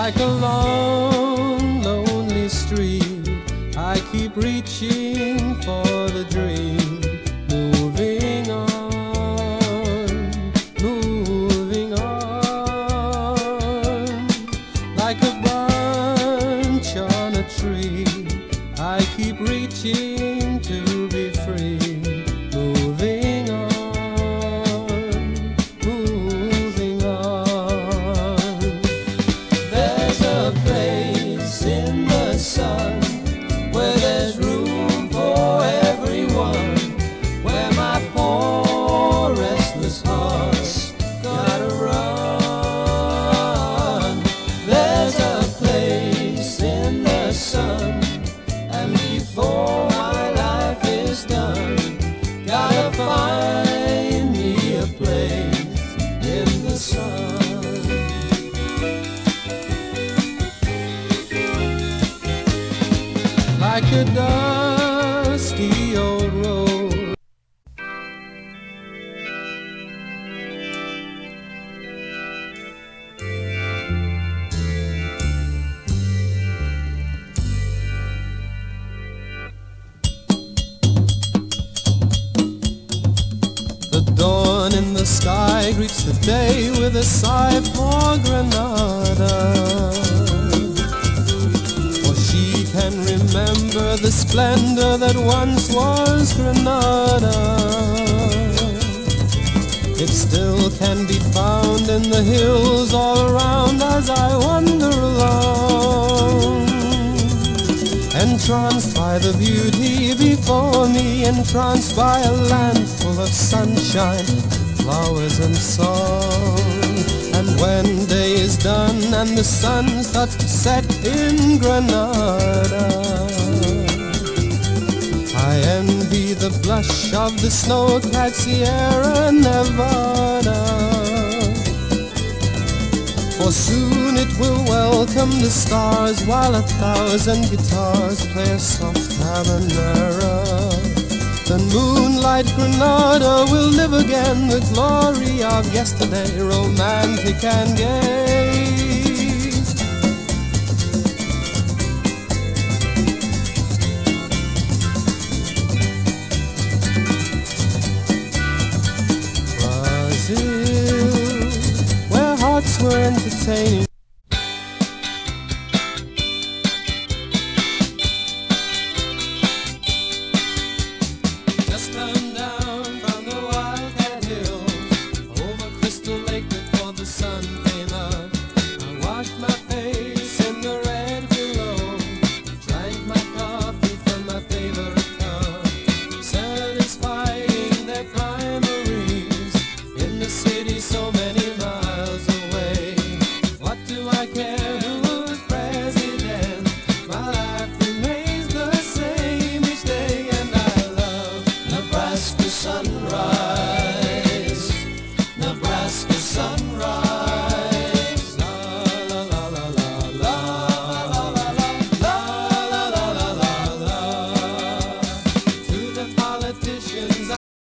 Like a long, lonely street, I keep reaching for the dream. Moving on, moving on. Like a branch on a tree, I keep reaching to be free. Moving on, moving on. There's a place in the sun where there's room for everyone, where my poor restless heart's gotta run. There's a place in the sun, and before my life is done, gotta find me a place in the sun. Like a dusty old road, the dawn in the sky greets the day with a sigh for Granada. Can remember the splendor that once was Granada. It still can be found in the hills all around as I wander along, entranced by the beauty before me, entranced by a land full of sunshine, flowers and song. And when day is done and the sun starts to set in Granada, I envy the blush of the snow-clad Sierra Nevada, for soon it will welcome the stars while 1,000 guitars play a soft habanera. Then moonlight Granada will live again, the glory of yesterday, romantic and gay. Brazil, where hearts were entertaining.